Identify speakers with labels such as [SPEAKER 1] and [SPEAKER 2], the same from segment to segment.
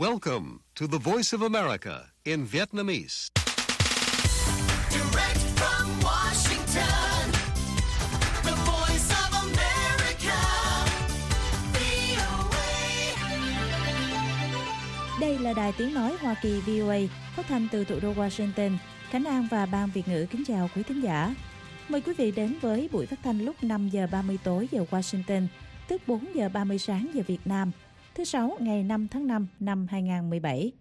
[SPEAKER 1] Welcome to the Voice of America in Vietnamese.
[SPEAKER 2] Direct from Washington, the Voice of America, VOA.
[SPEAKER 3] Đây là Đài Tiếng Nói Hoa Kỳ VOA, phát thanh từ thủ đô Washington. Khánh An và Ban Việt ngữ kính chào quý thính giả. Mời quý vị đến với buổi phát thanh lúc 5 giờ 30 tối giờ Washington, tức 4 giờ 30 sáng giờ Việt Nam, thứ Sáu ngày 5 tháng 5 năm 2017.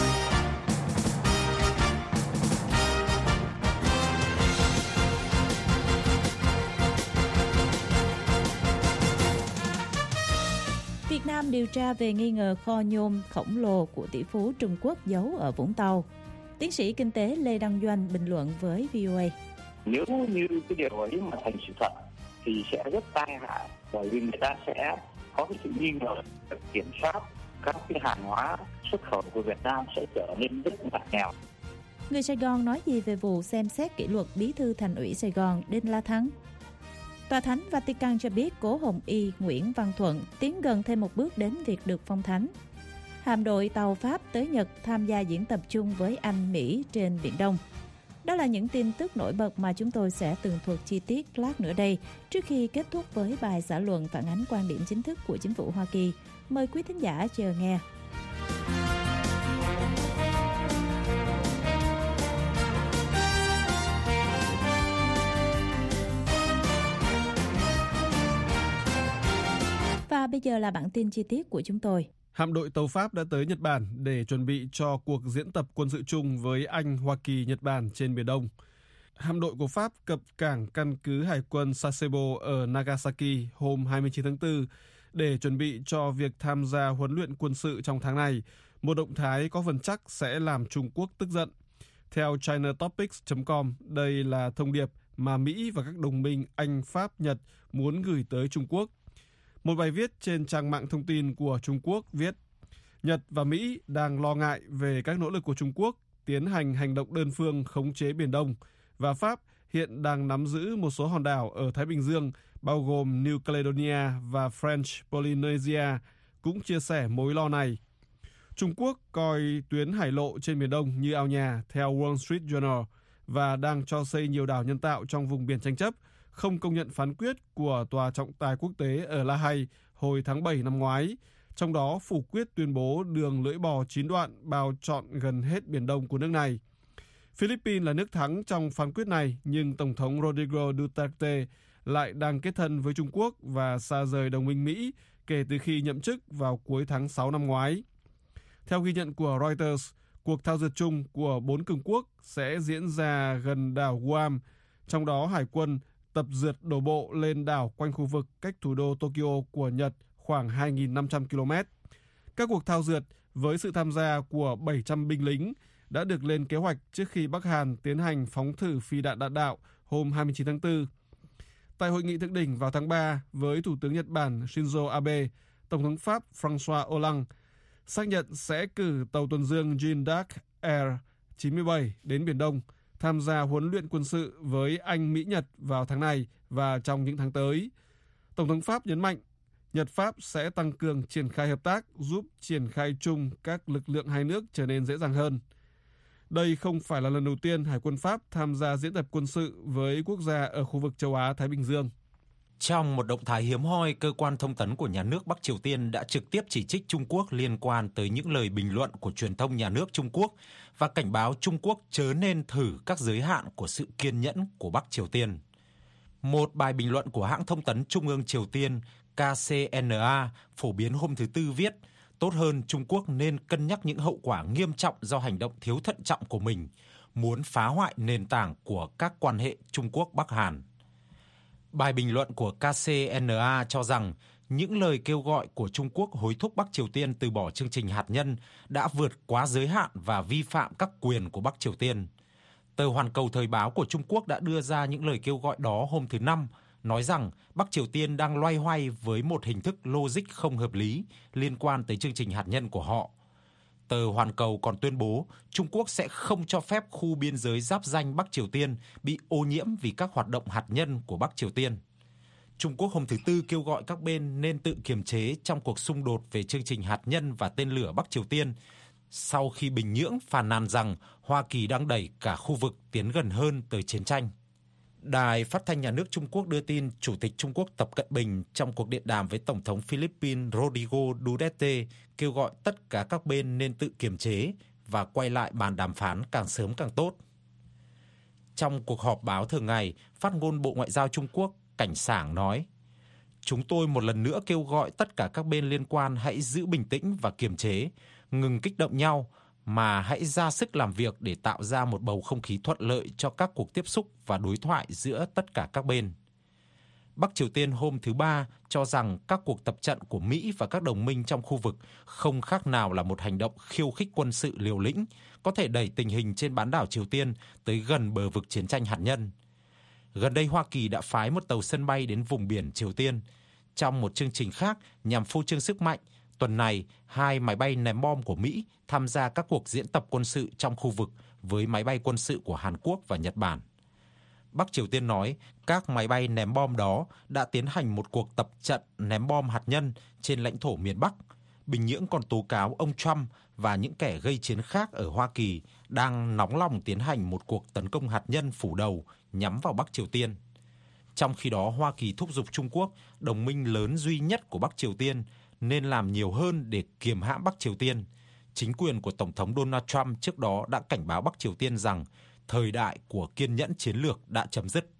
[SPEAKER 3] Việt Nam điều tra về nghi ngờ kho nhôm khổng lồ của tỷ phú Trung Quốc giấu ở Vũng Tàu. Tiến sĩ kinh tế Lê Đăng Doanh bình luận với VOA.
[SPEAKER 4] Nếu như cái điều ấy mà thành sự thật thì sẽ rất tai hại, bởi vì người ta sẽ có cái sự nghi ngờ kiểm soát các cái hàng hóa xuất khẩu của Việt Nam sẽ trở nên rất ngặt nghèo.
[SPEAKER 3] Người Sài Gòn nói gì về vụ xem xét kỷ luật bí thư Thành ủy Sài Gòn Đinh La Thắng? Tòa Thánh Vatican cho biết cố Hồng Y Nguyễn Văn Thuận tiến gần thêm một bước đến việc được phong thánh. Hạm đội tàu Pháp tới Nhật tham gia diễn tập chung với Anh, Mỹ trên Biển Đông. Đó là những tin tức nổi bật mà chúng tôi sẽ tường thuật chi tiết lát nữa đây, trước khi kết thúc với bài xã luận phản ánh quan điểm chính thức của chính phủ Hoa Kỳ. Mời quý thính giả chờ nghe. Và bây giờ là bản tin chi tiết của chúng tôi.
[SPEAKER 5] Hạm đội tàu Pháp đã tới Nhật Bản để chuẩn bị cho cuộc diễn tập quân sự chung với Anh, Hoa Kỳ, Nhật Bản trên Biển Đông. Hạm đội của Pháp cập cảng căn cứ hải quân Sasebo ở Nagasaki hôm 29 tháng 4 để chuẩn bị cho việc tham gia huấn luyện quân sự trong tháng này, một động thái có phần chắc sẽ làm Trung Quốc tức giận. Theo ChinaTopics.com, đây là thông điệp mà Mỹ và các đồng minh Anh, Pháp, Nhật muốn gửi tới Trung Quốc. Một bài viết trên trang mạng thông tin của Trung Quốc viết, Nhật và Mỹ đang lo ngại về các nỗ lực của Trung Quốc tiến hành hành động đơn phương khống chế Biển Đông, và Pháp hiện đang nắm giữ một số hòn đảo ở Thái Bình Dương, bao gồm New Caledonia và French Polynesia, cũng chia sẻ mối lo này. Trung Quốc coi tuyến hải lộ trên Biển Đông như ao nhà, theo Wall Street Journal, và đang cho xây nhiều đảo nhân tạo trong vùng biển tranh chấp, không công nhận phán quyết của Tòa trọng tài quốc tế ở La Hay hồi tháng 7 năm ngoái, trong đó phủ quyết tuyên bố đường lưỡi bò 9 đoạn bao trọn gần hết Biển Đông của nước này. Philippines là nước thắng trong phán quyết này, nhưng Tổng thống Rodrigo Duterte lại đang kết thân với Trung Quốc và xa rời đồng minh Mỹ kể từ khi nhậm chức vào cuối tháng 6 năm ngoái. Theo ghi nhận của Reuters, cuộc thao dượt chung của 4 cường quốc sẽ diễn ra gần đảo Guam, trong đó Hải quân tập dượt đổ bộ lên đảo quanh khu vực cách thủ đô Tokyo của Nhật khoảng 2.500 km. Các cuộc thao dượt với sự tham gia của 700 binh lính đã được lên kế hoạch trước khi Bắc Hàn tiến hành phóng thử phi đạn đạn đạo hôm 29 tháng 4. Tại hội nghị thượng đỉnh vào tháng 3 với Thủ tướng Nhật Bản Shinzo Abe, Tổng thống Pháp François Hollande xác nhận sẽ cử tàu tuần dương Jeanne d'Arc Air 97 đến Biển Đông, tham gia huấn luyện quân sự với Anh, Mỹ, Nhật vào tháng này và trong những tháng tới. Tổng thống Pháp nhấn mạnh, Nhật-Pháp sẽ tăng cường triển khai hợp tác, giúp triển khai chung các lực lượng hai nước trở nên dễ dàng hơn. Đây không phải là lần đầu tiên Hải quân Pháp tham gia diễn tập quân sự với quốc gia ở khu vực châu Á-Thái Bình Dương.
[SPEAKER 6] Trong một động thái hiếm hoi, cơ quan thông tấn của nhà nước Bắc Triều Tiên đã trực tiếp chỉ trích Trung Quốc liên quan tới những lời bình luận của truyền thông nhà nước Trung Quốc và cảnh báo Trung Quốc chớ nên thử các giới hạn của sự kiên nhẫn của Bắc Triều Tiên. Một bài bình luận của hãng thông tấn Trung ương Triều Tiên KCNA phổ biến hôm thứ Tư viết, tốt hơn Trung Quốc nên cân nhắc những hậu quả nghiêm trọng do hành động thiếu thận trọng của mình, muốn phá hoại nền tảng của các quan hệ Trung Quốc-Bắc Hàn. Bài bình luận của KCNA cho rằng những lời kêu gọi của Trung Quốc hối thúc Bắc Triều Tiên từ bỏ chương trình hạt nhân đã vượt quá giới hạn và vi phạm các quyền của Bắc Triều Tiên. Tờ Hoàn Cầu Thời báo của Trung Quốc đã đưa ra những lời kêu gọi đó hôm thứ Năm, nói rằng Bắc Triều Tiên đang loay hoay với một hình thức logic không hợp lý liên quan tới chương trình hạt nhân của họ. Tờ Hoàn Cầu còn tuyên bố Trung Quốc sẽ không cho phép khu biên giới giáp ranh Bắc Triều Tiên bị ô nhiễm vì các hoạt động hạt nhân của Bắc Triều Tiên. Trung Quốc hôm thứ Tư kêu gọi các bên nên tự kiềm chế trong cuộc xung đột về chương trình hạt nhân và tên lửa Bắc Triều Tiên, sau khi Bình Nhưỡng phàn nàn rằng Hoa Kỳ đang đẩy cả khu vực tiến gần hơn tới chiến tranh. Đài phát thanh nhà nước Trung Quốc đưa tin Chủ tịch Trung Quốc Tập Cận Bình trong cuộc điện đàm với Tổng thống Philippines Rodrigo Duterte kêu gọi tất cả các bên nên tự kiềm chế và quay lại bàn đàm phán càng sớm càng tốt. Trong cuộc họp báo thường ngày, phát ngôn Bộ Ngoại giao Trung Quốc Cảnh Sảng nói: "Chúng tôi một lần nữa kêu gọi tất cả các bên liên quan hãy giữ bình tĩnh và kiềm chế, ngừng kích động nhau, mà hãy ra sức làm việc để tạo ra một bầu không khí thuận lợi cho các cuộc tiếp xúc và đối thoại giữa tất cả các bên." Bắc Triều Tiên hôm thứ Ba cho rằng các cuộc tập trận của Mỹ và các đồng minh trong khu vực không khác nào là một hành động khiêu khích quân sự liều lĩnh, có thể đẩy tình hình trên bán đảo Triều Tiên tới gần bờ vực chiến tranh hạt nhân. Gần đây, Hoa Kỳ đã phái một tàu sân bay đến vùng biển Triều Tiên. Trong một chương trình khác nhằm phô trương sức mạnh, tuần này, 2 máy bay ném bom của Mỹ tham gia các cuộc diễn tập quân sự trong khu vực với máy bay quân sự của Hàn Quốc và Nhật Bản. Bắc Triều Tiên nói các máy bay ném bom đó đã tiến hành một cuộc tập trận ném bom hạt nhân trên lãnh thổ miền Bắc. Bình Nhưỡng còn tố cáo ông Trump và những kẻ gây chiến khác ở Hoa Kỳ đang nóng lòng tiến hành một cuộc tấn công hạt nhân phủ đầu nhắm vào Bắc Triều Tiên. Trong khi đó, Hoa Kỳ thúc giục Trung Quốc, đồng minh lớn duy nhất của Bắc Triều Tiên, nên làm nhiều hơn để kiềm hãm Bắc Triều Tiên. Chính quyền của Tổng thống Donald Trump trước đó đã cảnh báo Bắc Triều Tiên rằng thời đại của kiên nhẫn chiến lược đã chấm dứt.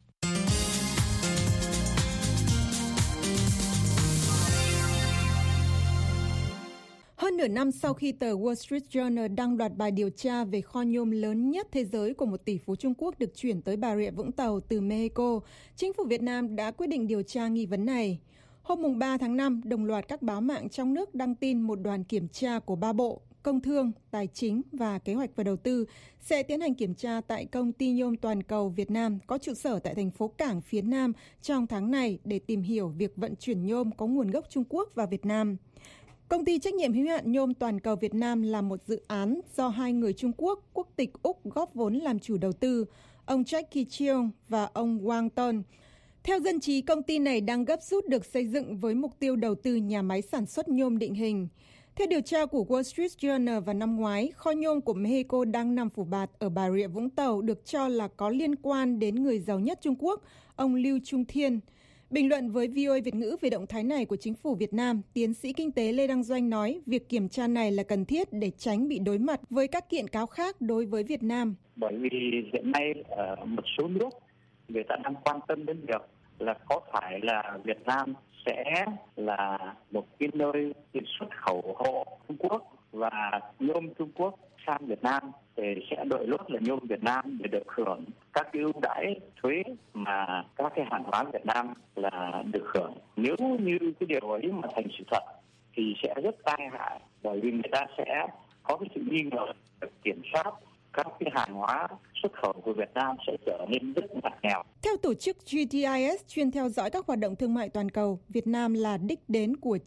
[SPEAKER 7] Hơn nửa năm sau khi tờ Wall Street Journal đăng loạt bài điều tra về kho nhôm lớn nhất thế giới của một tỷ phú Trung Quốc được chuyển tới Bà Rịa Vũng Tàu từ Mexico, chính phủ Việt Nam đã quyết định điều tra nghi vấn này. Hôm 3 tháng 5, đồng loạt các báo mạng trong nước đăng tin một đoàn kiểm tra của 3 bộ, Công Thương, Tài chính và Kế hoạch và Đầu tư sẽ tiến hành kiểm tra tại Công ty Nhôm Toàn cầu Việt Nam có trụ sở tại thành phố Cảng phía Nam trong tháng này để tìm hiểu việc vận chuyển nhôm có nguồn gốc Trung Quốc vào Việt Nam. Công ty trách nhiệm hữu hạn Nhôm Toàn cầu Việt Nam là một dự án do 2 người Trung Quốc, quốc tịch Úc góp vốn làm chủ đầu tư, ông Jackie Cheung và ông Wang Ton. Theo dân trí, công ty này đang gấp rút được xây dựng với mục tiêu đầu tư nhà máy sản xuất nhôm định hình. Theo điều tra của Wall Street Journal vào năm ngoái, kho nhôm của Mexico đang nằm phủ bạt ở Bà Rịa Vũng Tàu được cho là có liên quan đến người giàu nhất Trung Quốc, ông Lưu Trung Thiên. Bình luận với VOA Việt ngữ về động thái này của chính phủ Việt Nam, tiến sĩ kinh tế Lê Đăng Doanh nói việc kiểm tra này là cần thiết để tránh bị đối mặt với các kiện cáo khác đối với Việt Nam.
[SPEAKER 4] Bởi vì hiện nay ở một số nước người ta đang quan tâm đến việc là có phải là Việt Nam sẽ là một cái nơi xuất khẩu hộ Trung Quốc và nhôm Trung Quốc sang Việt Nam thì sẽ đội lốt là nhôm Việt Nam để được hưởng các cái ưu đãi thuế mà các cái hàng hóa Việt Nam là được hưởng. Nếu như cái điều ấy mà thành sự thật thì sẽ rất tai hại, bởi vì người ta sẽ có cái sự nghi ngờ kiểm soát các cái hàng hóa xuất khẩu của Việt Nam sẽ trở nên rất ngặt nghèo.
[SPEAKER 7] Theo tổ chức GTIS chuyên theo dõi các hoạt động thương mại toàn cầu, Việt Nam là đích đến của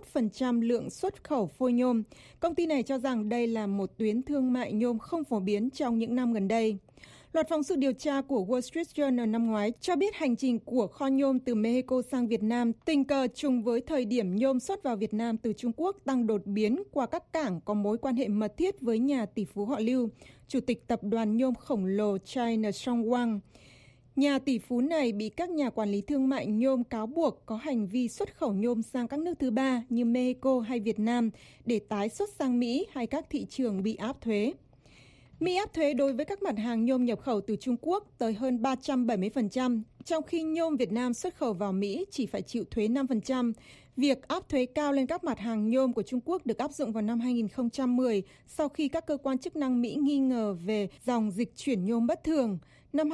[SPEAKER 7] 91% lượng xuất khẩu phôi nhôm. Công ty này cho rằng đây là một tuyến thương mại nhôm không phổ biến trong những năm gần đây. Loạt phóng sự điều tra của Wall Street Journal năm ngoái cho biết hành trình của kho nhôm từ Mexico sang Việt Nam tình cờ trùng với thời điểm nhôm xuất vào Việt Nam từ Trung Quốc tăng đột biến qua các cảng có mối quan hệ mật thiết với nhà tỷ phú họ Lưu, chủ tịch tập đoàn nhôm khổng lồ China Songwang. Nhà tỷ phú này bị các nhà quản lý thương mại nhôm cáo buộc có hành vi xuất khẩu nhôm sang các nước thứ ba như Mexico hay Việt Nam để tái xuất sang Mỹ hay các thị trường bị áp thuế. Mỹ áp thuế đối với các mặt hàng nhôm nhập khẩu từ Trung Quốc tới hơn 370%, trong khi nhôm Việt Nam xuất khẩu vào Mỹ chỉ phải chịu thuế 5%. Việc áp thuế cao lên các mặt hàng nhôm của Trung Quốc được áp dụng vào năm 2010 sau khi các cơ quan chức năng Mỹ nghi ngờ về dòng dịch chuyển nhôm bất thường. Năm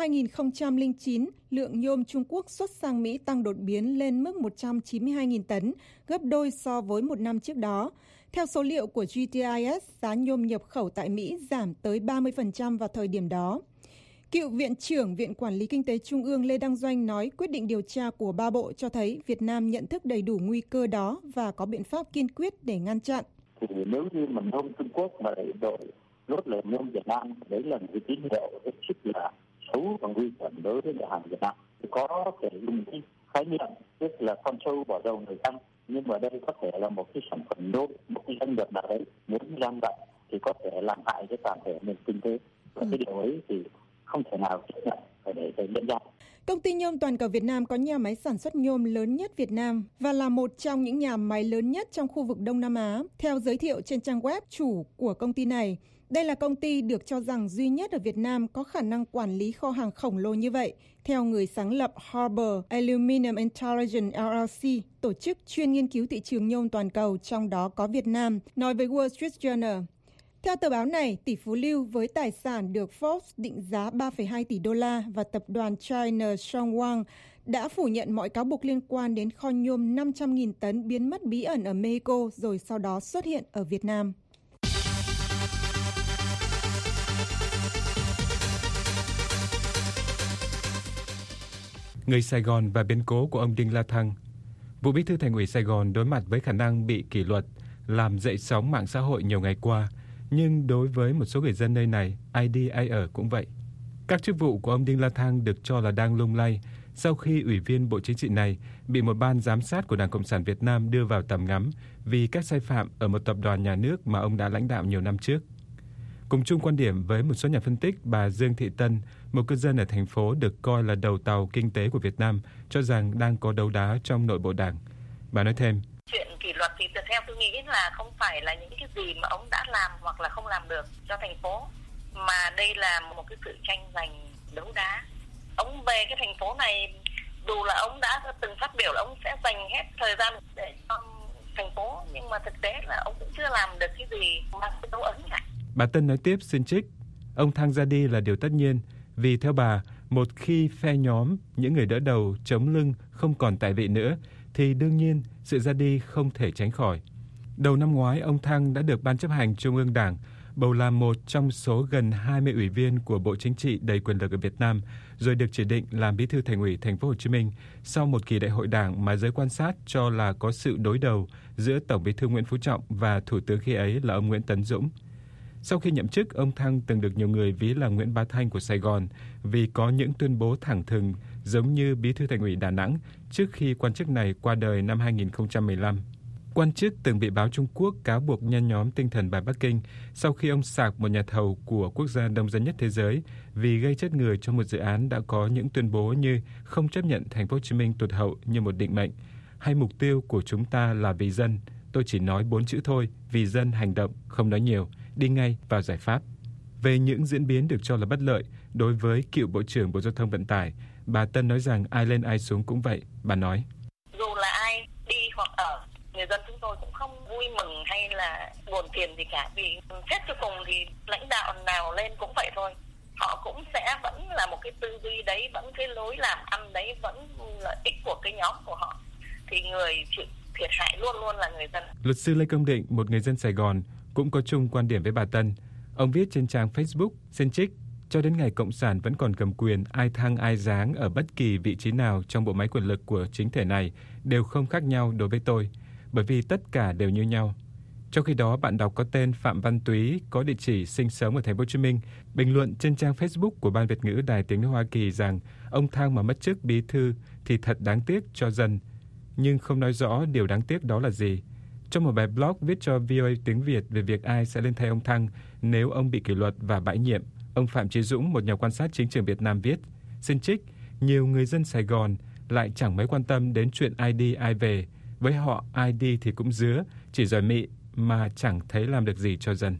[SPEAKER 7] 2009, lượng nhôm Trung Quốc xuất sang Mỹ tăng đột biến lên mức 192.000 tấn, gấp đôi so với một năm trước đó. Theo số liệu của GTIS, giá nhôm nhập khẩu tại Mỹ giảm tới 30% vào thời điểm đó. Cựu Viện trưởng Viện Quản lý Kinh tế Trung ương Lê Đăng Doanh nói quyết định điều tra của 3 bộ cho thấy Việt Nam nhận thức đầy đủ nguy cơ đó và có biện pháp kiên quyết để ngăn chặn.
[SPEAKER 4] Thì nếu như mà nhôm Trung Quốc mà đội lốt là nhôm Việt Nam, đấy là một cái tín hiệu rất là xấu và nguy hiểm đối với nhà hàng Việt Nam. Có thể dùng cái khái niệm, tức là con trâu bỏ đầu người tăng, nhưng mà đây có thể là một cái sản phẩm nhôm, một cái doanh nghiệp nào đấy muốn gian lận thì có thể làm hại cho toàn thể nền kinh tế, và cái điều ấy thì không thể nào chấp nhận phải để nhận ra.
[SPEAKER 7] Công ty nhôm toàn cầu Việt Nam có nhà máy sản xuất nhôm lớn nhất Việt Nam và là một trong những nhà máy lớn nhất trong khu vực Đông Nam Á. Theo giới thiệu trên trang web chủ của công ty này, đây là công ty được cho rằng duy nhất ở Việt Nam có khả năng quản lý kho hàng khổng lồ như vậy. Theo người sáng lập Harbor Aluminum Intelligence LLC, tổ chức chuyên nghiên cứu thị trường nhôm toàn cầu, trong đó có Việt Nam, nói với Wall Street Journal. Theo tờ báo này, tỷ phú Lưu với tài sản được Forbes định giá 3,2 tỷ đô la và tập đoàn China Shuanghuang đã phủ nhận mọi cáo buộc liên quan đến kho nhôm 500.000 tấn biến mất bí ẩn ở Mexico rồi sau đó xuất hiện ở Việt Nam.
[SPEAKER 8] Người Sài Gòn và biến cố của ông Đinh La Thăng. Vụ Bí thư Thành ủy Sài Gòn đối mặt với khả năng bị kỷ luật, làm dậy sóng mạng xã hội nhiều ngày qua. Nhưng đối với một số người dân nơi này, ai đi ai ở cũng vậy. Các chức vụ của ông Đinh La Thăng được cho là đang lung lay sau khi Ủy viên Bộ Chính trị này bị một ban giám sát của Đảng Cộng sản Việt Nam đưa vào tầm ngắm vì các sai phạm ở một tập đoàn nhà nước mà ông đã lãnh đạo nhiều năm trước. Cùng chung quan điểm với một số nhà phân tích, bà Dương Thị Tân, một cư dân ở thành phố được coi là đầu tàu kinh tế của Việt Nam, cho rằng đang có đấu đá trong nội bộ Đảng. Bà nói thêm:
[SPEAKER 9] Chuyện kỷ luật thì theo tôi nghĩ là không phải là những cái gì mà ông đã làm hoặc là không làm được cho thành phố, mà đây là một cái sự tranh giành đấu đá. Ông về cái thành phố này, dù là ông đã từng phát biểu là ông sẽ dành hết thời gian để cho thành phố, nhưng mà thực tế là ông cũng chưa làm được cái gì mang cái dấu ấn cả.
[SPEAKER 8] Bà Tân nói tiếp xin trích: ông Thăng ra đi là điều tất nhiên, vì theo bà, một khi phe nhóm những người đỡ đầu chống lưng không còn tại vị nữa, thì đương nhiên sự ra đi không thể tránh khỏi. Đầu năm ngoái, ông Thăng đã được Ban chấp hành Trung ương Đảng bầu làm một trong số gần 20 ủy viên của Bộ Chính trị đầy quyền lực ở Việt Nam, rồi được chỉ định làm Bí thư Thành ủy Thành phố Hồ Chí Minh sau một kỳ đại hội Đảng mà giới quan sát cho là có sự đối đầu giữa Tổng Bí thư Nguyễn Phú Trọng và Thủ tướng khi ấy là ông Nguyễn Tấn Dũng. Sau khi nhậm chức, ông Thăng từng được nhiều người ví là Nguyễn Bá Thanh của Sài Gòn vì có những tuyên bố thẳng thừng giống như Bí thư Thành ủy Đà Nẵng trước khi quan chức này qua đời năm 2015. Quan chức từng bị báo Trung Quốc cáo buộc nhen nhóm tinh thần bài Bắc Kinh sau khi ông sạc một nhà thầu của quốc gia đông dân nhất thế giới vì gây chết người trong một dự án đã có những tuyên bố như không chấp nhận Thành phố Hồ Chí Minh tụt hậu như một định mệnh, hay mục tiêu của chúng ta là vì dân, tôi chỉ nói 4 chữ thôi, vì dân hành động, không nói nhiều, đi ngay vào giải pháp. Về những diễn biến được cho là bất lợi đối với cựu Bộ trưởng Bộ Giao thông Vận tải, bà Tân nói rằng ai lên ai xuống cũng vậy. Bà nói:
[SPEAKER 9] Dù là ai đi hoặc ở, người dân chúng tôi cũng không vui mừng hay là buồn phiền gì cả, vì xét cho cùng thì lãnh đạo nào lên cũng vậy thôi. Họ cũng sẽ vẫn là một cái tư duy đấy, vẫn cái lối làm ăn đấy, vẫn lợi ích của cái nhóm của họ. Thì người chịu thiệt hại luôn luôn là người dân. Luật
[SPEAKER 8] sư Lê Công Định, một người dân Sài Gòn, cũng có chung quan điểm với bà Tân. Ông viết trên trang Facebook, xin trích: cho đến ngày Cộng sản vẫn còn cầm quyền, ai thăng ai giáng ở bất kỳ vị trí nào trong bộ máy quyền lực của chính thể này đều không khác nhau đối với tôi, bởi vì tất cả đều như nhau. Trong khi đó, bạn đọc có tên Phạm Văn Túy, có địa chỉ sinh sống ở Thành phố Hồ Chí Minh, bình luận trên trang Facebook của Ban Việt ngữ Đài Tiếng nói Hoa Kỳ rằng ông Thăng mà mất chức bí thư thì thật đáng tiếc cho dân, nhưng không nói rõ điều đáng tiếc đó là gì. Trong một bài blog viết cho VOA tiếng Việt về việc ai sẽ lên thay ông Thăng nếu ông bị kỷ luật và bãi nhiệm, ông Phạm Chí Dũng, một nhà quan sát chính trường Việt Nam viết, xin trích: nhiều người dân Sài Gòn lại chẳng mấy quan tâm đến chuyện ai đi ai về. Với họ, ai đi thì cũng dứa, chỉ giỏi mị mà chẳng thấy làm được gì cho dân.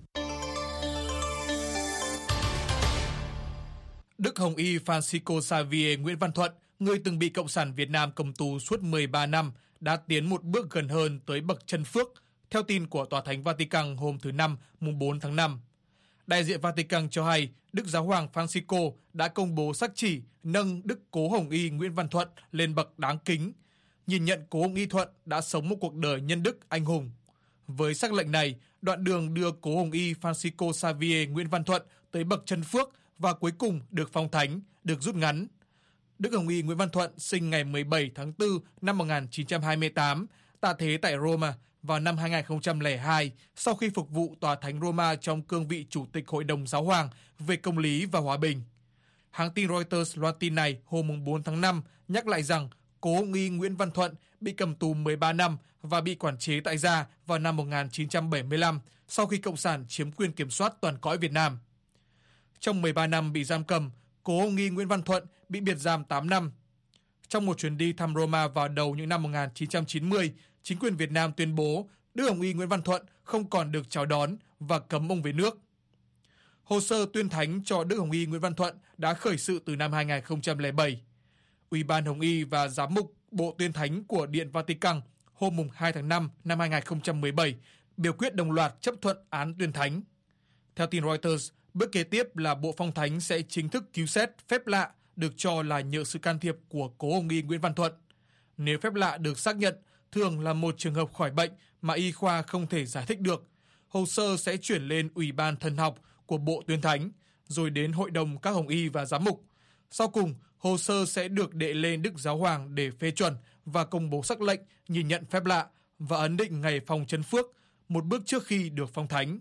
[SPEAKER 10] Đức Hồng Y Francisco Xavier Nguyễn Văn Thuận, người từng bị Cộng sản Việt Nam cầm tù suốt 13 năm, đã tiến một bước gần hơn tới bậc chân phước, theo tin của Tòa Thánh Vatican hôm thứ Năm, mùng 4 tháng 5. Đại diện Vatican cho hay Đức Giáo hoàng Francisco đã công bố sắc chỉ nâng Đức Cố Hồng Y Nguyễn Văn Thuận lên bậc đáng kính, nhìn nhận Cố Hồng Y Thuận đã sống một cuộc đời nhân đức anh hùng. Với sắc lệnh này, đoạn đường đưa Cố Hồng Y Francisco Xavier Nguyễn Văn Thuận tới bậc chân phước và cuối cùng được phong thánh, được rút ngắn. Đức Hồng Y Nguyễn Văn Thuận sinh ngày 17 tháng 4 năm 1928, tạ thế tại Roma vào năm 2002 sau khi phục vụ Tòa Thánh Roma trong cương vị Chủ tịch Hội đồng Giáo hoàng về công lý và hòa bình. Hãng tin Reuters loan tin này hôm 4 tháng 5 nhắc lại rằng cố ông y Nguyễn Văn Thuận bị cầm tù 13 năm và bị quản chế tại gia vào năm 1975 sau khi Cộng sản chiếm quyền kiểm soát toàn cõi Việt Nam. Trong 13 năm bị giam cầm, cố ông y Nguyễn Văn Thuận bị biệt giam 8 năm. Trong một chuyến đi thăm Roma vào đầu những năm 1990, chính quyền Việt Nam tuyên bố đưa ông y Nguyễn Văn Thuận không còn được chào đón và cấm ông về nước. Hồ sơ tuyên thánh cho Đức Hồng Y Nguyễn Văn Thuận đã khởi sự từ năm 2007. Ủy ban Hồng Y và Giám mục Bộ Tuyên thánh của Điện Vatican hôm 2 tháng 5 năm 2017 biểu quyết đồng loạt chấp thuận án tuyên thánh. Theo tin Reuters, bước kế tiếp là Bộ Phong thánh sẽ chính thức cứu xét phép lạ được cho là nhờ sự can thiệp của cố Hồng Y Nguyễn Văn Thuận. Nếu phép lạ được xác nhận, thường là một trường hợp khỏi bệnh mà y khoa không thể giải thích được, hồ sơ sẽ chuyển lên Ủy ban Thần học của Bộ Tuyên thánh, rồi đến Hội đồng các Hồng Y và Giám mục. Sau cùng, hồ sơ sẽ được đệ lên Đức Giáo Hoàng để phê chuẩn và công bố sắc lệnh nhìn nhận phép lạ và ấn định ngày phong trấn phước, một bước trước khi được phong thánh.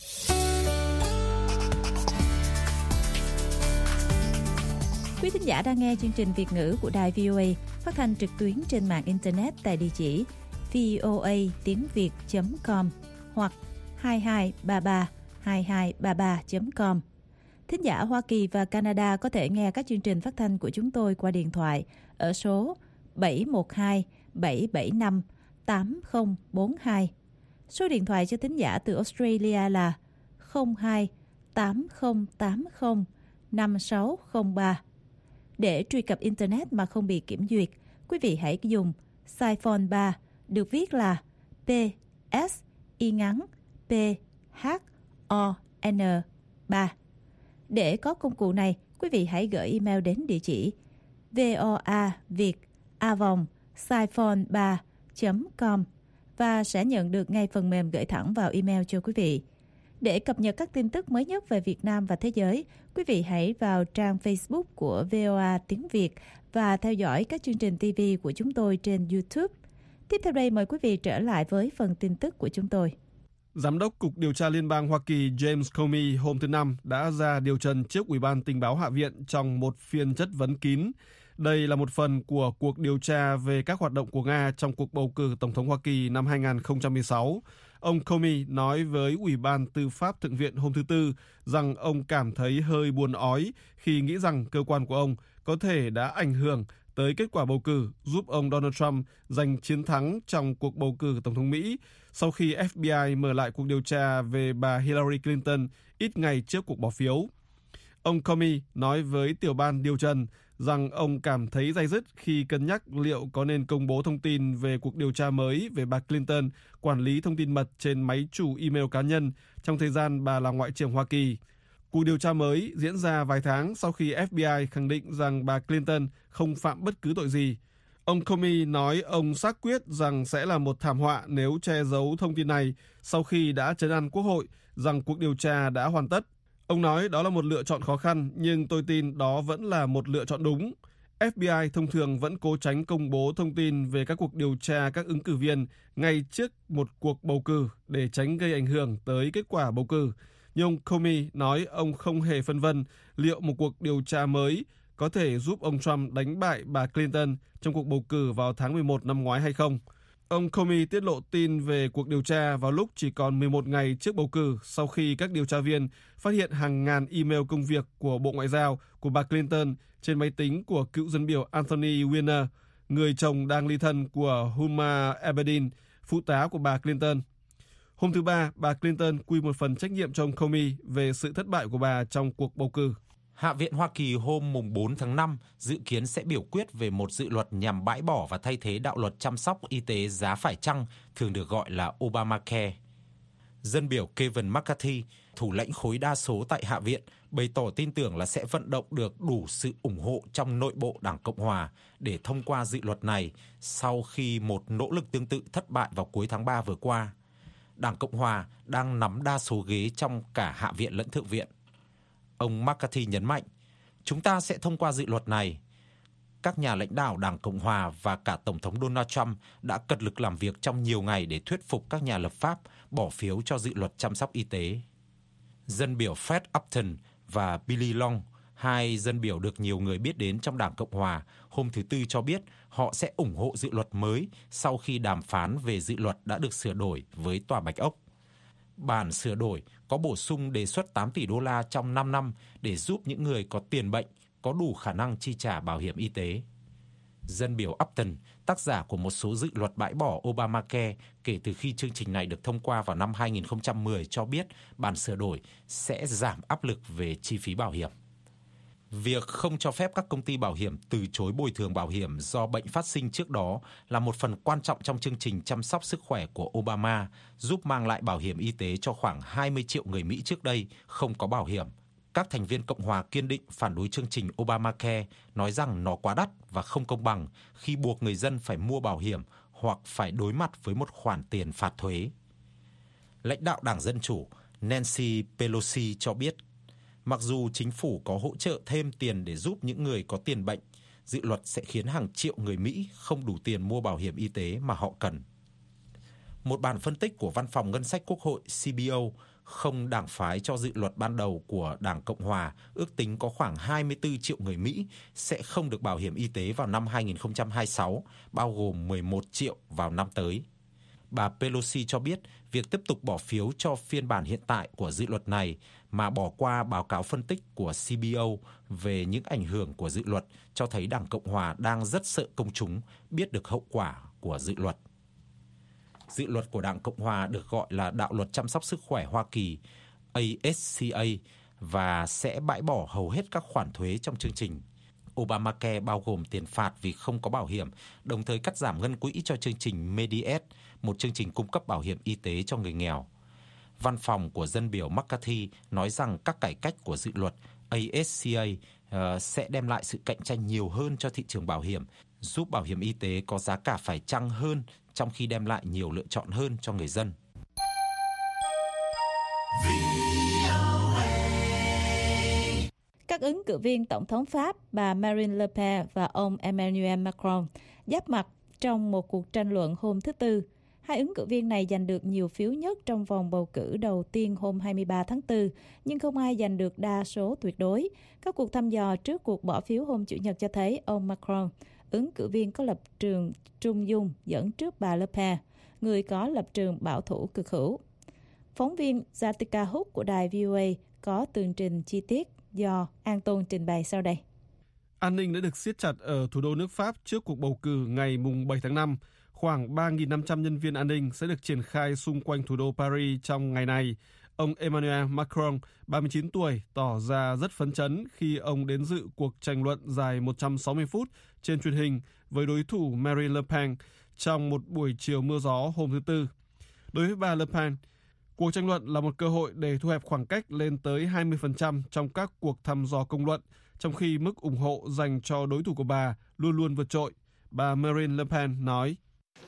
[SPEAKER 3] Quý thính giả đang nghe chương trình Việt ngữ của Đài VOA phát thanh trực tuyến trên mạng Internet tại địa chỉ voa.tiếng.việt.com hoặc 2233 Thính giả Hoa Kỳ và Canada có thể nghe các chương trình phát thanh của chúng tôi qua điện thoại ở số 712 775 8042. Số điện thoại cho thính giả từ Australia là 02 8080 5603. Để truy cập Internet mà không bị kiểm duyệt, quý vị hãy dùng Siphon 3, được viết là PSY_PHON 3. Để có công cụ này, quý vị hãy gửi email đến địa chỉ voaviet@siphon3.com và sẽ nhận được ngay phần mềm gửi thẳng vào email cho quý vị. Để cập nhật các tin tức mới nhất về Việt Nam và thế giới, quý vị hãy vào trang Facebook của VOA Tiếng Việt và theo dõi các chương trình TV của chúng tôi trên YouTube. Tiếp theo đây mời quý vị trở lại với phần tin tức của chúng tôi.
[SPEAKER 5] Giám đốc Cục Điều tra Liên bang Hoa Kỳ James Comey hôm thứ Năm đã ra điều trần trước Ủy ban Tình báo Hạ viện trong một phiên chất vấn kín. Đây là một phần của cuộc điều tra về các hoạt động của Nga trong cuộc bầu cử Tổng thống Hoa Kỳ năm 2016. Ông Comey nói với Ủy ban Tư pháp Thượng viện hôm thứ Tư rằng ông cảm thấy hơi buồn ói khi nghĩ rằng cơ quan của ông có thể đã ảnh hưởng tới kết quả bầu cử giúp ông Donald Trump giành chiến thắng trong cuộc bầu cử Tổng thống Mỹ sau khi FBI mở lại cuộc điều tra về bà Hillary Clinton ít ngày trước cuộc bỏ phiếu. Ông Comey nói với tiểu ban điều trần rằng ông cảm thấy day dứt khi cân nhắc liệu có nên công bố thông tin về cuộc điều tra mới về bà Clinton quản lý thông tin mật trên máy chủ email cá nhân trong thời gian bà là Ngoại trưởng Hoa Kỳ. Cuộc điều tra mới diễn ra vài tháng sau khi FBI khẳng định rằng bà Clinton không phạm bất cứ tội gì. Ông Comey nói ông xác quyết rằng sẽ là một thảm họa nếu che giấu thông tin này sau khi đã trấn an Quốc hội rằng cuộc điều tra đã hoàn tất. Ông nói đó là một lựa chọn khó khăn, nhưng tôi tin đó vẫn là một lựa chọn đúng. FBI thông thường vẫn cố tránh công bố thông tin về các cuộc điều tra các ứng cử viên ngay trước một cuộc bầu cử để tránh gây ảnh hưởng tới kết quả bầu cử. Nhưng ông Comey nói ông không hề phân vân liệu một cuộc điều tra mới có thể giúp ông Trump đánh bại bà Clinton trong cuộc bầu cử vào tháng 11 năm ngoái hay không. Ông Comey tiết lộ tin về cuộc điều tra vào lúc chỉ còn 11 ngày trước bầu cử sau khi các điều tra viên phát hiện hàng ngàn email công việc của Bộ Ngoại giao của bà Clinton trên máy tính của cựu dân biểu Anthony Weiner, người chồng đang ly thân của Huma Abedin, phụ tá của bà Clinton. Hôm thứ Ba, bà Clinton quy một phần trách nhiệm cho ông Comey về sự thất bại của bà trong cuộc bầu cử.
[SPEAKER 6] Hạ viện Hoa Kỳ hôm 4 tháng 5 dự kiến sẽ biểu quyết về một dự luật nhằm bãi bỏ và thay thế đạo luật chăm sóc y tế giá phải chăng, thường được gọi là Obamacare. Dân biểu Kevin McCarthy, thủ lĩnh khối đa số tại Hạ viện, bày tỏ tin tưởng là sẽ vận động được đủ sự ủng hộ trong nội bộ Đảng Cộng Hòa để thông qua dự luật này sau khi một nỗ lực tương tự thất bại vào cuối tháng 3 vừa qua. Đảng Cộng Hòa đang nắm đa số ghế trong cả Hạ viện lẫn Thượng viện. Ông McCarthy nhấn mạnh, chúng ta sẽ thông qua dự luật này. Các nhà lãnh đạo Đảng Cộng Hòa và cả Tổng thống Donald Trump đã cật lực làm việc trong nhiều ngày để thuyết phục các nhà lập pháp bỏ phiếu cho dự luật chăm sóc y tế. Dân biểu Fred Upton và Billy Long, Hai dân biểu được nhiều người biết đến trong Đảng Cộng Hòa hôm thứ Tư cho biết họ sẽ ủng hộ dự luật mới sau khi đàm phán về dự luật đã được sửa đổi với Tòa Bạch Ốc. Bản sửa đổi có bổ sung đề xuất 8 tỷ đô la trong 5 năm để giúp những người có tiền bệnh có đủ khả năng chi trả bảo hiểm y tế. Dân biểu Upton, tác giả của một số dự luật bãi bỏ Obamacare kể từ khi chương trình này được thông qua vào năm 2010 cho biết bản sửa đổi sẽ giảm áp lực về chi phí bảo hiểm. Việc không cho phép các công ty bảo hiểm từ chối bồi thường bảo hiểm do bệnh phát sinh trước đó là một phần quan trọng trong chương trình chăm sóc sức khỏe của Obama, giúp mang lại bảo hiểm y tế cho khoảng 20 triệu người Mỹ trước đây không có bảo hiểm. Các thành viên Cộng hòa kiên định phản đối chương trình Obamacare, nói rằng nó quá đắt và không công bằng khi buộc người dân phải mua bảo hiểm hoặc phải đối mặt với một khoản tiền phạt thuế. Lãnh đạo Đảng Dân Chủ Nancy Pelosi cho biết, mặc dù chính phủ có hỗ trợ thêm tiền để giúp những người có tiền bệnh, dự luật sẽ khiến hàng triệu người Mỹ không đủ tiền mua bảo hiểm y tế mà họ cần. Một bản phân tích của Văn phòng Ngân sách Quốc hội CBO, không đảng phái cho dự luật ban đầu của Đảng Cộng Hòa, ước tính có khoảng 24 triệu người Mỹ sẽ không được bảo hiểm y tế vào năm 2026, bao gồm 11 triệu vào năm tới. Bà Pelosi cho biết việc tiếp tục bỏ phiếu cho phiên bản hiện tại của dự luật này mà bỏ qua báo cáo phân tích của CBO về những ảnh hưởng của dự luật cho thấy Đảng Cộng Hòa đang rất sợ công chúng biết được hậu quả của dự luật. Dự luật của Đảng Cộng Hòa được gọi là Đạo luật chăm sóc sức khỏe Hoa Kỳ ASCA và sẽ bãi bỏ hầu hết các khoản thuế trong chương trình. Obamacare bao gồm tiền phạt vì không có bảo hiểm, đồng thời cắt giảm ngân quỹ cho chương trình Medicaid, một chương trình cung cấp bảo hiểm y tế cho người nghèo. Văn phòng của dân biểu McCarthy nói rằng các cải cách của dự luật ASCA sẽ đem lại sự cạnh tranh nhiều hơn cho thị trường bảo hiểm, giúp bảo hiểm y tế có giá cả phải chăng hơn trong khi đem lại nhiều lựa chọn hơn cho người dân.
[SPEAKER 3] Các ứng cử viên Tổng thống Pháp, bà Marine Le Pen và ông Emmanuel Macron giáp mặt trong một cuộc tranh luận hôm thứ Tư. Hai ứng cử viên này giành được nhiều phiếu nhất trong vòng bầu cử đầu tiên hôm 23 tháng 4, nhưng không ai giành được đa số tuyệt đối. Các cuộc thăm dò trước cuộc bỏ phiếu hôm Chủ nhật cho thấy ông Macron, ứng cử viên có lập trường trung dung, dẫn trước bà Le Pen, người có lập trường bảo thủ cực hữu. Phóng viên Zatika Húc của đài VOA có tường trình chi tiết do An Tôn trình bày sau đây.
[SPEAKER 5] An ninh đã được siết chặt ở thủ đô nước Pháp trước cuộc bầu cử ngày 7 tháng 5. Khoảng 3.500 nhân viên an ninh sẽ được triển khai xung quanh thủ đô Paris trong ngày này. Ông Emmanuel Macron, 39 tuổi, tỏ ra rất phấn chấn khi ông đến dự cuộc tranh luận dài 160 phút trên truyền hình với đối thủ Marine Le Pen trong một buổi chiều mưa gió hôm thứ Tư. Đối với bà Le Pen, cuộc tranh luận là một cơ hội để thu hẹp khoảng cách lên tới 20% trong các cuộc thăm dò công luận, trong khi mức ủng hộ dành cho đối thủ của bà luôn luôn vượt trội. Bà Marine Le Pen nói: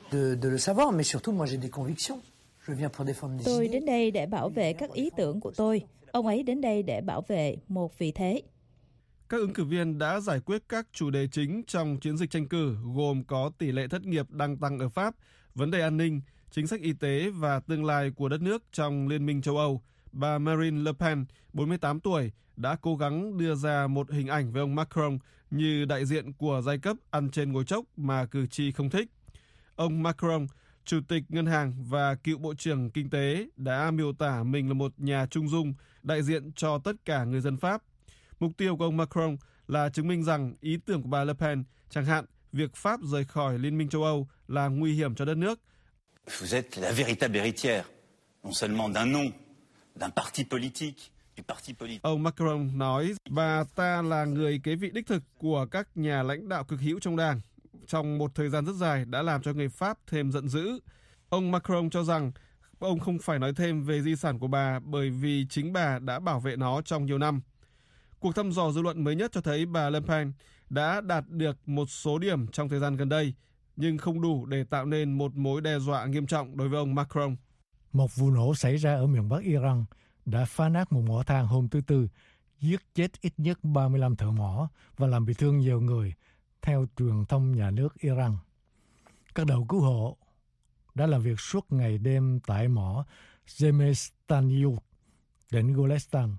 [SPEAKER 3] Tôi đến đây để bảo vệ các ý tưởng của tôi. Ông ấy đến đây để bảo vệ một vị thế.
[SPEAKER 5] Các ứng cử viên đã giải quyết các chủ đề chính trong chiến dịch tranh cử, gồm có tỷ lệ thất nghiệp đang tăng ở Pháp, vấn đề an ninh, chính sách y tế và tương lai của đất nước trong Liên minh châu Âu. Bà Marine Le Pen, 48 tuổi, đã cố gắng đưa ra một hình ảnh với ông Macron như đại diện của giai cấp ăn trên ngồi chốc mà cử tri không thích. Ông Macron, chủ tịch ngân hàng và cựu bộ trưởng kinh tế, đã miêu tả mình là một nhà trung dung, đại diện cho tất cả người dân Pháp. Mục tiêu của ông Macron là chứng minh rằng ý tưởng của bà Le Pen, chẳng hạn việc Pháp rời khỏi Liên minh châu Âu, là nguy hiểm cho đất nước.
[SPEAKER 11] Vous êtes la véritable héritière, non seulement d'un nom, d'un parti politique.
[SPEAKER 5] Ông Macron nói bà ta là người kế vị đích thực của các nhà lãnh đạo cực hữu trong đảng, trong một thời gian rất dài đã làm cho người Pháp thêm giận dữ. Ông Macron cho rằng ông không phải nói thêm về di sản của bà bởi vì chính bà đã bảo vệ nó trong nhiều năm. Cuộc thăm dò dư luận mới nhất cho thấy bà Le Pen đã đạt được một số điểm trong thời gian gần đây, nhưng không đủ để tạo nên một mối đe dọa nghiêm trọng đối với ông Macron.
[SPEAKER 12] Một vụ nổ xảy ra ở miền Bắc Iran đã phá nát một mỏ than hôm thứ Tư, giết chết ít nhất 35 thợ mỏ và làm bị thương nhiều người, theo truyền thông nhà nước Iran. Các đội cứu hộ đã làm việc suốt ngày đêm tại mỏ Zemestanyurt, tỉnh Golestan,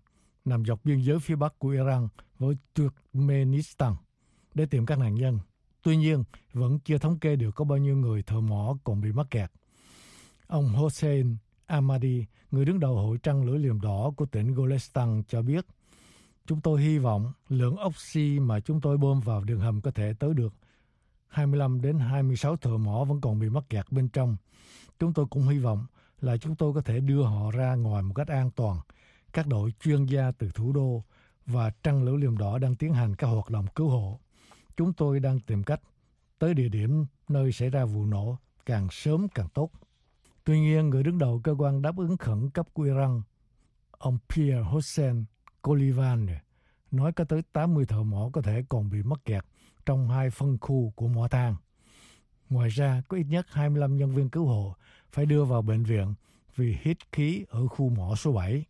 [SPEAKER 12] nằm dọc biên giới phía bắc của Iran với Turkmenistan để tìm các nạn nhân. Tuy nhiên, vẫn chưa thống kê được có bao nhiêu người thợ mỏ còn bị mắc kẹt. Ông Hossein Ahmadi, người đứng đầu Hội Trăng Lửa Liềm Đỏ của tỉnh Golestan cho biết, chúng tôi hy vọng lượng oxy mà chúng tôi bơm vào đường hầm có thể tới được 25 đến 26 thợ mỏ vẫn còn bị mắc kẹt bên trong. Chúng tôi cũng hy vọng là chúng tôi có thể đưa họ ra ngoài một cách an toàn. Các đội chuyên gia từ thủ đô và Trăng Lửa Liềm Đỏ đang tiến hành các hoạt động cứu hộ. Chúng tôi đang tìm cách tới địa điểm nơi xảy ra vụ nổ càng sớm càng tốt. Tuy nhiên, người đứng đầu cơ quan đáp ứng khẩn cấp của Iran, ông Pierre Hossein Colivan, nói có tới 80 thợ mỏ có thể còn bị mắc kẹt trong 2 phân khu của mỏ than. Ngoài ra, có ít nhất 25 nhân viên cứu hộ phải đưa vào bệnh viện vì hít khí ở khu mỏ số 7.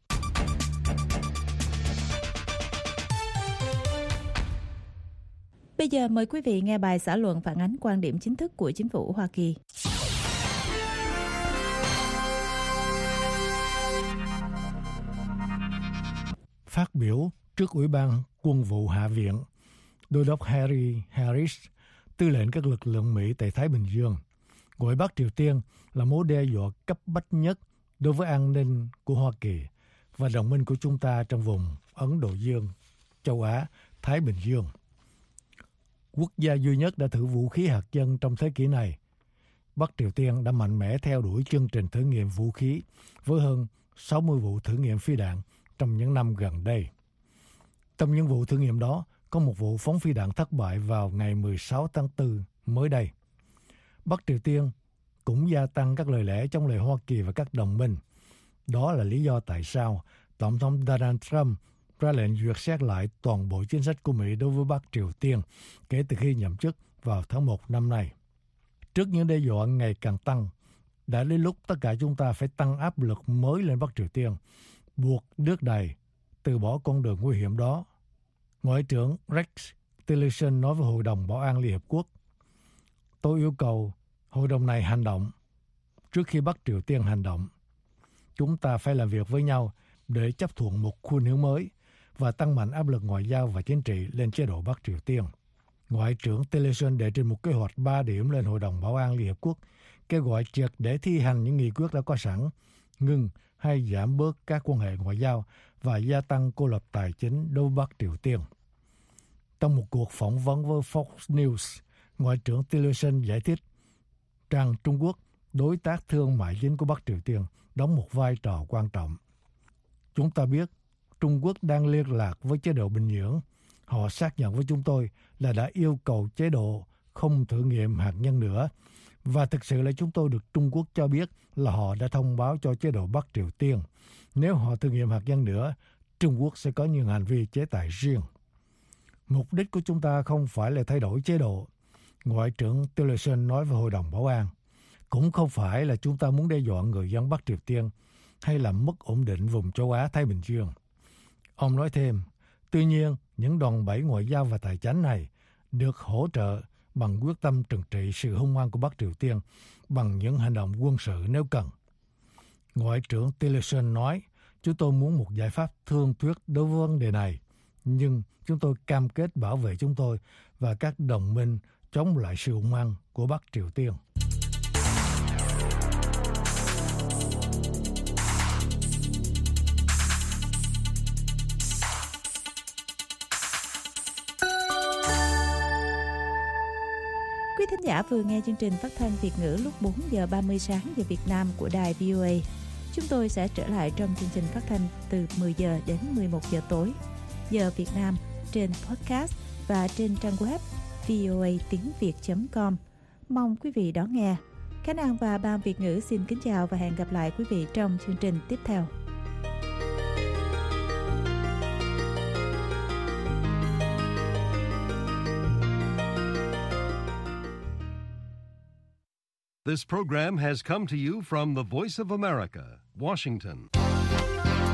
[SPEAKER 3] Bây giờ mời quý vị nghe bài xã luận phản ánh quan điểm chính thức của chính phủ Hoa Kỳ.
[SPEAKER 12] Phát biểu trước Ủy ban Quân vụ Hạ viện, Đô đốc Harry Harris, tư lệnh các lực lượng Mỹ tại Thái Bình Dương, gọi Bắc Triều Tiên là mối đe dọa cấp bách nhất đối với an ninh của Hoa Kỳ và đồng minh của chúng ta trong vùng Ấn Độ Dương, châu Á, Thái Bình Dương. Quốc gia duy nhất đã thử vũ khí hạt nhân trong thế kỷ này, Bắc Triều Tiên đã mạnh mẽ theo đuổi chương trình thử nghiệm vũ khí với hơn 60 vụ thử nghiệm phi đạn trong những năm gần đây. Trong những vụ thử nghiệm đó, có một vụ phóng phi đạn thất bại vào ngày 16 tháng 4 mới đây. Bắc Triều Tiên cũng gia tăng các lời lẽ chống lại Hoa Kỳ và các đồng minh. Đó là lý do tại sao Tổng thống Donald Trump ra lệnh duyệt xét lại toàn bộ chính sách của Mỹ đối với Bắc Triều Tiên kể từ khi nhậm chức vào tháng 1 năm nay. Trước những đe dọa ngày càng tăng, đã đến lúc tất cả chúng ta phải tăng áp lực mới lên Bắc Triều Tiên, buộc nước này từ bỏ con đường nguy hiểm đó. Ngoại trưởng Rex Tillerson nói với Hội đồng Bảo an Liên Hợp Quốc, tôi yêu cầu hội đồng này hành động trước khi Bắc Triều Tiên hành động. Chúng ta phải làm việc với nhau để chấp thuận một khuôn hướng mới và tăng mạnh áp lực ngoại giao và chính trị lên chế độ Bắc Triều Tiên. Ngoại trưởng Tillerson đệ trình một kế hoạch 3 điểm lên Hội đồng Bảo an Liên Hợp Quốc, kêu gọi triệt để thi hành những nghị quyết đã có sẵn, ngừng hay giảm bớt các quan hệ ngoại giao và gia tăng cô lập tài chính đối với Bắc Triều Tiên. Trong một cuộc phỏng vấn với Fox News, Ngoại trưởng Tillerson giải thích rằng Trung Quốc, đối tác thương mại chính của Bắc Triều Tiên, đóng một vai trò quan trọng. Chúng ta biết Trung Quốc đang liên lạc với chế độ Bình Nhưỡng. Họ xác nhận với chúng tôi là đã yêu cầu chế độ không thử nghiệm hạt nhân nữa. Và thực sự là chúng tôi được Trung Quốc cho biết là họ đã thông báo cho chế độ Bắc Triều Tiên. Nếu họ thử nghiệm hạt nhân nữa, Trung Quốc sẽ có những hành vi chế tài riêng. Mục đích của chúng ta không phải là thay đổi chế độ, Ngoại trưởng Tillerson nói với Hội đồng Bảo an. Cũng không phải là chúng ta muốn đe dọa người dân Bắc Triều Tiên hay làm mất ổn định vùng châu Á-Thái Bình Dương. Ông nói thêm, tuy nhiên, những đòn bẩy ngoại giao và tài chính này được hỗ trợ bằng quyết tâm trừng trị sự hung hăng của Bắc Triều Tiên bằng những hành động quân sự nếu cần. Ngoại trưởng Tillerson nói, chúng tôi muốn một giải pháp thương thuyết đối với vấn đề này, nhưng chúng tôi cam kết bảo vệ chúng tôi và các đồng minh chống lại sự hung hăng của Bắc Triều Tiên.
[SPEAKER 3] Quý thính giả vừa nghe chương trình phát thanh Việt ngữ lúc 4 giờ 30 sáng giờ Việt Nam của đài VOA. Chúng tôi sẽ trở lại trong chương trình phát thanh từ 10 giờ đến 11 giờ tối giờ Việt Nam trên podcast và trên trang web voatínviet.com. Mong quý vị đón nghe. Khánh An và Ban Việt ngữ xin kính chào và hẹn gặp lại quý vị trong chương trình tiếp theo.
[SPEAKER 1] This program has come to you from the Voice of America, Washington.